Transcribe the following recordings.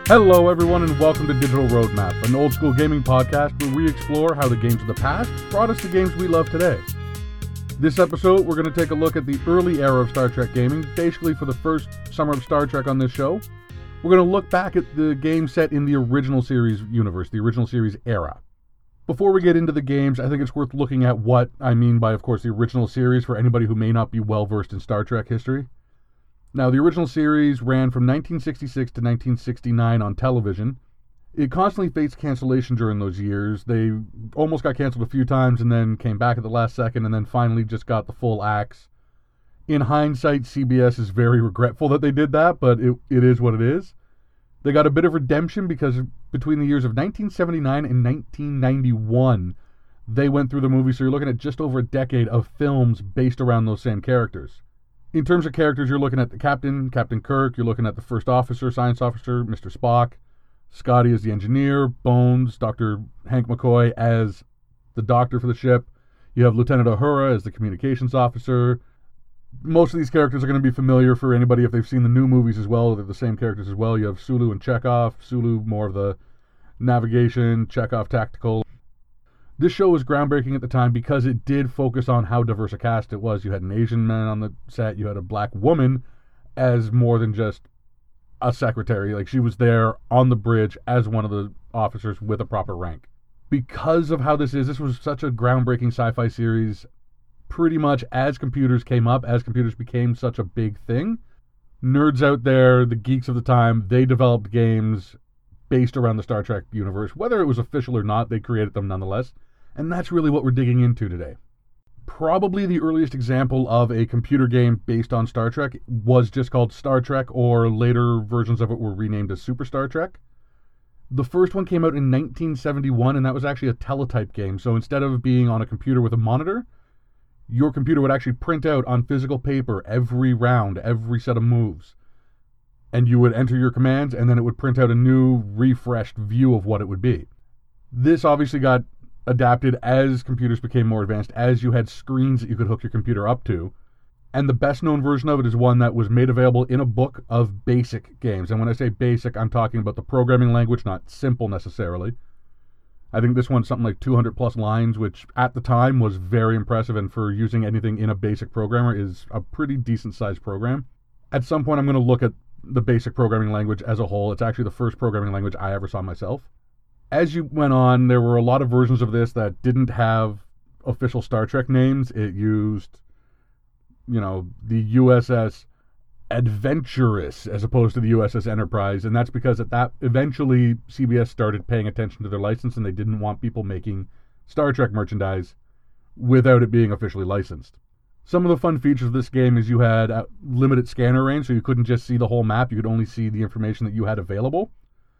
Hello everyone and welcome to Digital Roadmap, an old school gaming podcast where we explore how the games of the past brought us the games we love today. This episode, we're going to take a look at the early era of Star Trek gaming, basically for the first summer of Star Trek on this show. We're going to look back at the games set in the original series universe, the original series era. Before we get into the games, I think it's worth looking at what I mean by, of course, the original series for anybody who may not be well versed in Star Trek history. Now, the original series ran from 1966 to 1969 on television. It constantly faced cancellation during those years. They almost got canceled a few times and then came back at the last second and then finally just got the full axe. In hindsight, CBS is very regretful that they did that, but it is what it is. They got a bit of redemption because between the years of 1979 and 1991, they went through the movie, so you're looking at just over a decade of films based around those same characters. In terms of characters, you're looking at the Captain Kirk, you're looking at the First Officer, Science Officer, Mr. Spock, Scotty as the engineer, Bones, Dr. Hank McCoy as the doctor for the ship. You have Lieutenant Uhura as the communications officer. Most of these characters are going to be familiar for anybody if they've seen the new movies as well. They're the same characters as well. You have Sulu and Chekhov. Sulu more of the navigation, Chekhov tactical. This show was groundbreaking at the time because it did focus on how diverse a cast it was. You had an Asian man on the set. You had a black woman as more than just a secretary. Like, she was there on the bridge as one of the officers with a proper rank. Because of how this was such a groundbreaking sci-fi series. Pretty much as computers came up, as computers became such a big thing, nerds out there, the geeks of the time, they developed games based around the Star Trek universe. Whether it was official or not, they created them nonetheless. And that's really what we're digging into today. Probably the earliest example of a computer game based on Star Trek was just called Star Trek, or later versions of it were renamed as Super Star Trek. The first one came out in 1971, and that was actually a teletype game. So instead of being on a computer with a monitor, your computer would actually print out on physical paper every round, every set of moves. And you would enter your commands, and then it would print out a new, refreshed view of what it would be. This obviously got adapted as computers became more advanced, as you had screens that you could hook your computer up to. And the best known version of it is one that was made available in a book of BASIC games. And when I say BASIC, I'm talking about the programming language, not simple necessarily. I think this one's something like 200 plus lines, which at the time was very impressive, and for using anything in a BASIC programmer is a pretty decent sized program. At some point I'm going to look at the BASIC programming language as a whole. It's actually the first programming language I ever saw myself. As you went on, there were a lot of versions of this that didn't have official Star Trek names. It used, the USS Adventurous as opposed to the USS Enterprise, and that's because at that eventually CBS started paying attention to their license, and they didn't want people making Star Trek merchandise without it being officially licensed. Some of the fun features of this game is you had a limited scanner range, so you couldn't just see the whole map, you could only see the information that you had available.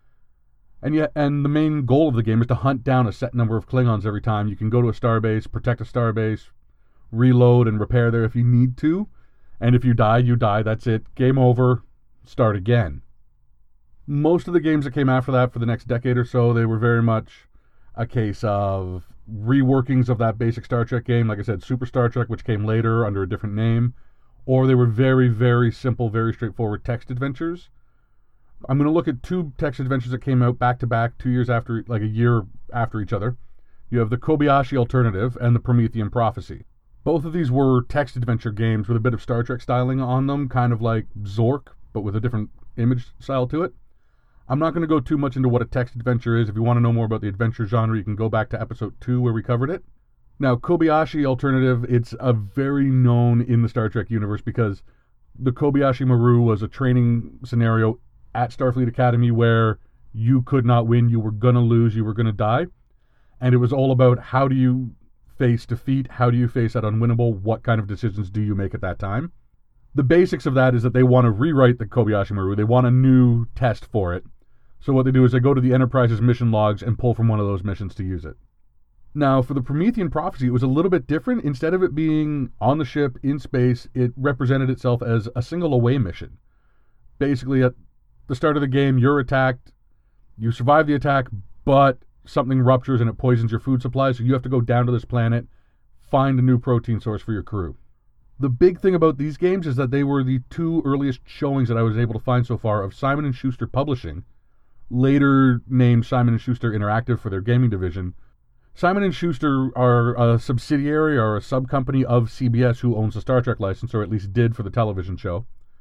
And the main goal of the game is to hunt down a set number of Klingons every time. You can go to a starbase, protect a starbase, reload and repair there if you need to. And if you die, you die. That's it. Game over. Start again. Most of the games that came after that for the next decade or so, they were very much a case of reworkings of that basic Star Trek game. Like I said, Super Star Trek, which came later under a different name. Or they were very, very simple, very straightforward text adventures. I'm going to look at two text adventures that came out back to back, 2 years after, like a year after each other. You have the Kobayashi Alternative and the Promethean Prophecy. Both of these were text adventure games with a bit of Star Trek styling on them, kind of like Zork, but with a different image style to it. I'm not going to go too much into what a text adventure is. If you want to know more about the adventure genre, you can go back to episode 2 where we covered it. Now, Kobayashi Alternative, it's a very known in the Star Trek universe because the Kobayashi Maru was a training scenario at Starfleet Academy where you could not win, you were going to lose, you were going to die. And it was all about how do you face defeat, how do you face that unwinnable, what kind of decisions do you make at that time. The basics of that is that they want to rewrite the Kobayashi Maru, they want a new test for it. So what they do is they go to the Enterprise's mission logs and pull from one of those missions to use it. Now, for the Promethean Prophecy, it was a little bit different. Instead of it being on the ship, in space, it represented itself as a single away mission. Basically, at the start of the game, you're attacked, you survive the attack, but something ruptures and it poisons your food supply, so you have to go down to this planet, find a new protein source for your crew. The big thing about these games is that they were the two earliest showings that I was able to find so far of Simon & Schuster Publishing, later named Simon & Schuster Interactive for their gaming division. Simon & Schuster are a subsidiary or a sub-company of CBS, who owns the Star Trek license, or at least did for the television show.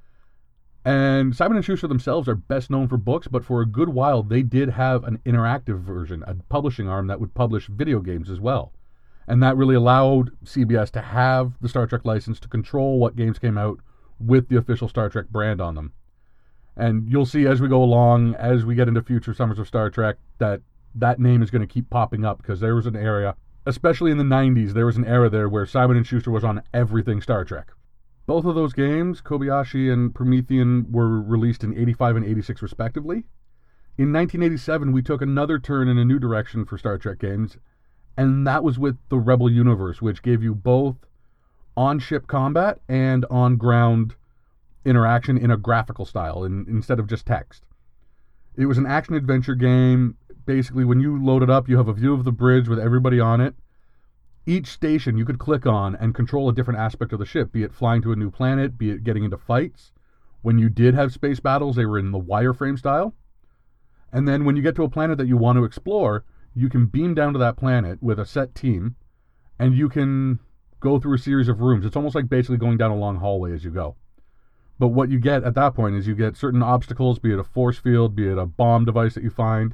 And Simon & Schuster themselves are best known for books, but for a good while they did have an interactive version, a publishing arm that would publish video games as well. And that really allowed CBS to have the Star Trek license to control what games came out with the official Star Trek brand on them. And you'll see as we go along, as we get into future summers of Star Trek, that name is going to keep popping up, because there was an area, especially in the 90s, there was an era there where Simon & Schuster was on everything Star Trek. Both of those games, Kobayashi and Promethean, were released in 85 and 86 respectively. In 1987, we took another turn in a new direction for Star Trek games, and that was with the Rebel Universe, which gave you both on-ship combat and on-ground interaction in a graphical style instead of just text. It was an action-adventure game. Basically, when you load it up, you have a view of the bridge with everybody on it. Each station you could click on and control a different aspect of the ship, be it flying to a new planet, be it getting into fights. When you did have space battles, they were in the wireframe style. And then when you get to a planet that you want to explore, you can beam down to that planet with a set team, and you can go through a series of rooms. It's almost like basically going down a long hallway as you go. But what you get at that point is you get certain obstacles, be it a force field, be it a bomb device that you find,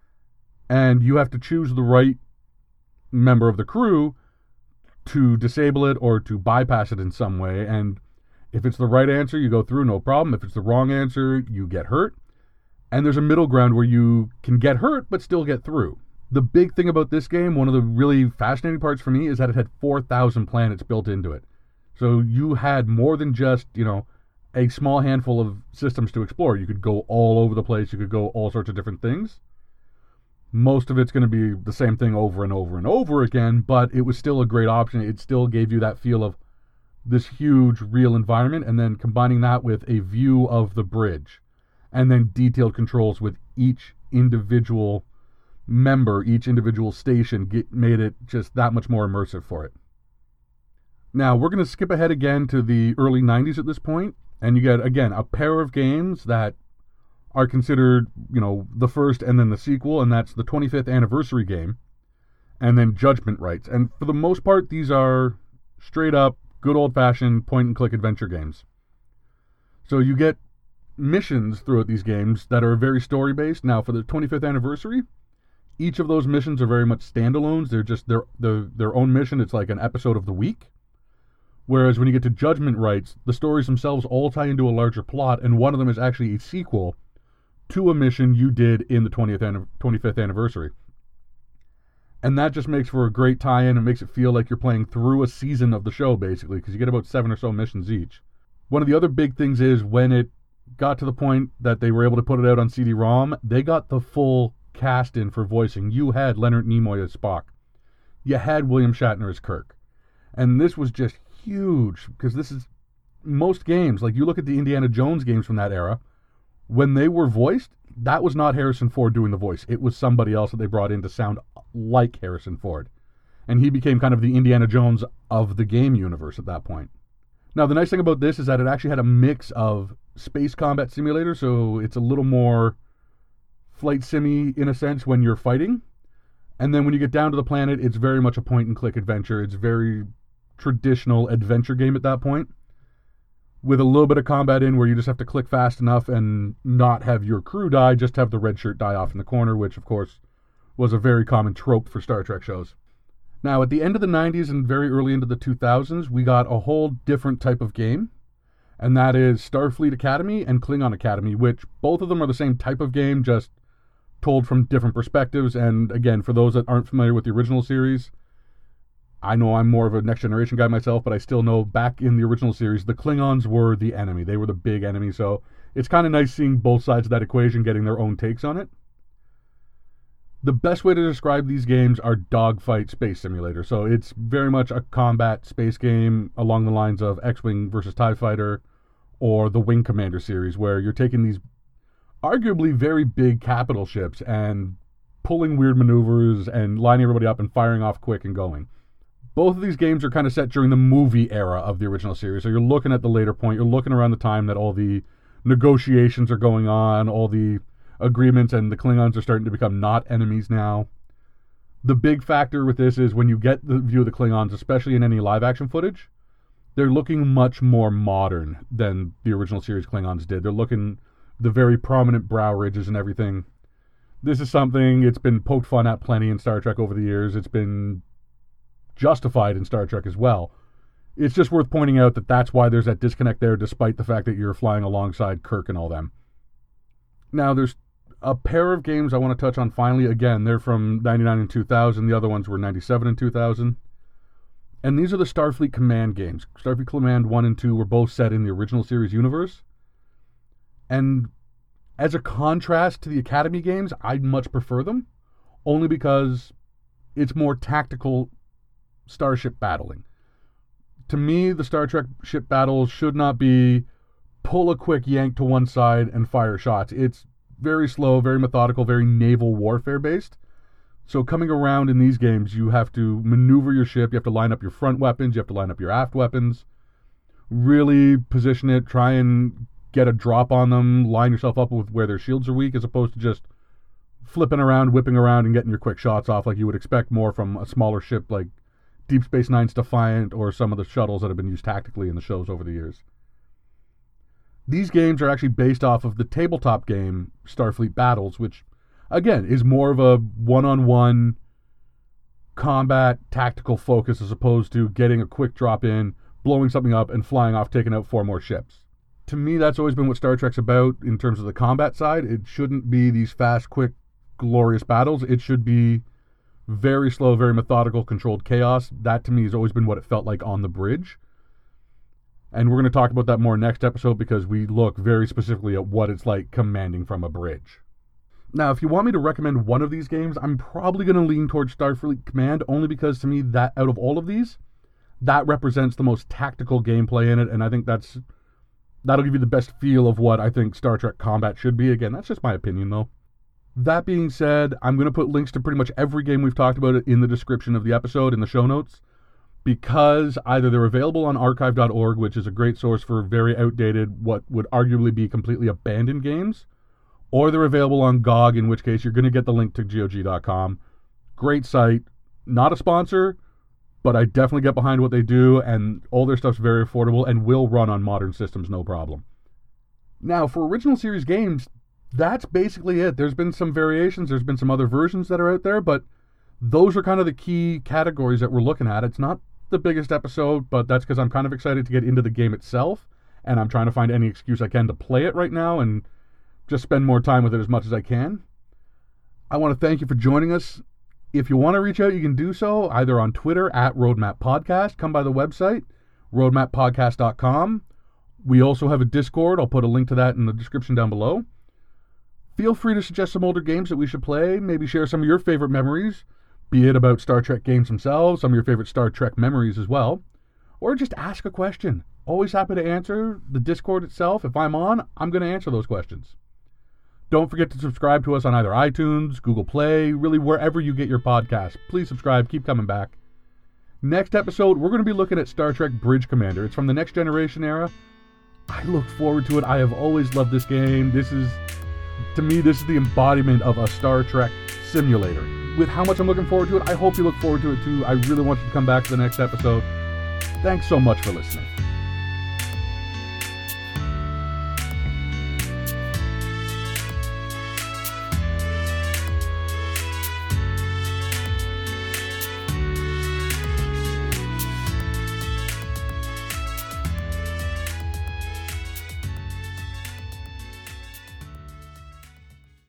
and you have to choose the right member of the crew to disable it or to bypass it in some way. And if it's the right answer, you go through, no problem. If it's the wrong answer, you get hurt. And there's a middle ground where you can get hurt but still get through. The big thing about this game, one of the really fascinating parts for me, is that it had 4,000 planets built into it. So you had more than just, a small handful of systems to explore. You could go all over the place. You could go all sorts of different things. Most of it's going to be the same thing over and over and over again, but it was still a great option. It still gave you that feel of this huge real environment, and then combining that with a view of the bridge, and then detailed controls with each individual member, each individual station, made it just that much more immersive for it. Now, we're going to skip ahead again to the early 90s at this point, and you get, again, a pair of games that are considered, the first and then the sequel, and that's the 25th anniversary game, and then Judgment Rights. And for the most part, these are straight up, good old-fashioned point-and-click adventure games. So you get missions throughout these games that are very story-based. Now, for the 25th anniversary, each of those missions are very much standalones. They're just their own mission. It's like an episode of the week. Whereas when you get to Judgment Rights, the stories themselves all tie into a larger plot, and one of them is actually a sequel to a mission you did in the 25th anniversary. And that just makes for a great tie-in. It makes it feel like you're playing through a season of the show, basically, because you get about 7 or so missions each. One of the other big things is when it got to the point that they were able to put it out on CD-ROM, they got the full cast in for voicing. You had Leonard Nimoy as Spock. You had William Shatner as Kirk. And this was just huge, because this is most games, like you look at the Indiana Jones games from that era, when they were voiced, that was not Harrison Ford doing the voice. It was somebody else that they brought in to sound like Harrison Ford. And he became kind of the Indiana Jones of the game universe at that point. Now, the nice thing about this is that it actually had a mix of space combat simulator, so it's a little more flight simmy in a sense when you're fighting. And then when you get down to the planet, it's very much a point-and-click adventure. It's very traditional adventure game at that point, with a little bit of combat in where you just have to click fast enough and not have your crew die, just have the red shirt die off in the corner, which, of course, was a very common trope for Star Trek shows. Now, at the end of the 90s and very early into the 2000s, we got a whole different type of game, and that is Starfleet Academy and Klingon Academy, which both of them are the same type of game, just told from different perspectives. And again, for those that aren't familiar with the original series, I know I'm more of a Next Generation guy myself, but I still know back in the original series, the Klingons were the enemy. They were the big enemy, so it's kind of nice seeing both sides of that equation getting their own takes on it. The best way to describe these games are dogfight space simulator. So it's very much a combat space game along the lines of X-Wing versus TIE Fighter or the Wing Commander series, where you're taking these arguably very big capital ships and pulling weird maneuvers and lining everybody up and firing off quick and going. Both of these games are kind of set during the movie era of the original series. So you're looking at the later point. You're looking around the time that all the negotiations are going on, all the agreements, and the Klingons are starting to become not enemies now. The big factor with this is when you get the view of the Klingons, especially in any live-action footage, they're looking much more modern than the original series Klingons did. They're looking the very prominent brow ridges and everything. This is something, it's been poked fun at plenty in Star Trek over the years. It's been justified in Star Trek as well. It's just worth pointing out that that's why there's that disconnect there, despite the fact that you're flying alongside Kirk and all them. Now, there's a pair of games I want to touch on finally. Again, they're from 99 and 2000. The other ones were 97 and 2000. And these are the Starfleet Command games. Starfleet Command 1 and 2 were both set in the original series universe. And as a contrast to the Academy games, I much prefer them, only because it's more tactical starship battling. To me, the Star Trek ship battles should not be pull a quick yank to one side and fire shots. It's very slow, very methodical, very naval warfare based. So coming around in these games, you have to maneuver your ship, you have to line up your front weapons, you have to line up your aft weapons, really position it, try and get a drop on them, line yourself up with where their shields are weak, as opposed to just flipping around, whipping around, and getting your quick shots off like you would expect more from a smaller ship like Deep Space Nine's Defiant or some of the shuttles that have been used tactically in the shows over the years. These games are actually based off of the tabletop game Starfleet Battles, which, again, is more of a one-on-one combat tactical focus as opposed to getting a quick drop in, blowing something up, and flying off, taking out 4 more ships. To me, that's always been what Star Trek's about in terms of the combat side. It shouldn't be these fast, quick, glorious battles. It should be very slow, very methodical, controlled chaos. That, to me, has always been what it felt like on the bridge. And we're going to talk about that more next episode because we look very specifically at what it's like commanding from a bridge. Now, if you want me to recommend one of these games, I'm probably going to lean towards Starfleet Command, only because to me, that out of all of these, that represents the most tactical gameplay in it, and I think that'll give you the best feel of what I think Star Trek combat should be. Again, that's just my opinion, though. That being said, I'm going to put links to pretty much every game we've talked about in the description of the episode, in the show notes, because either they're available on archive.org, which is a great source for very outdated, what would arguably be completely abandoned games, or they're available on GOG, in which case you're going to get the link to GOG.com. Great site. Not a sponsor, but I definitely get behind what they do, and all their stuff's very affordable and will run on modern systems no problem. Now, for original series games, that's basically it. There's been some variations, there's been some other versions that are out there, but those are kind of the key categories that we're looking at. It's not the biggest episode, but that's because I'm kind of excited to get into the game itself, and I'm trying to find any excuse I can to play it right now and just spend more time with it as much as I can. I want to thank you for joining us. If you want to reach out, you can do so either on Twitter at Roadmap Podcast. Come by the website, roadmappodcast.com. We also have a Discord. I'll put a link to that in the description down below. Feel free to suggest some older games that we should play. Maybe share some of your favorite memories, be it about Star Trek games themselves, some of your favorite Star Trek memories as well. Or just ask a question. Always happy to answer. The Discord itself, if I'm on, I'm going to answer those questions. Don't forget to subscribe to us on either iTunes, Google Play, really wherever you get your podcasts. Please subscribe. Keep coming back. Next episode, we're going to be looking at Star Trek Bridge Commander. It's from the Next Generation era. I look forward to it. I have always loved this game. To me, this is the embodiment of a Star Trek simulator. With how much I'm looking forward to it, I hope you look forward to it too. I really want you to come back to the next episode. Thanks so much for listening.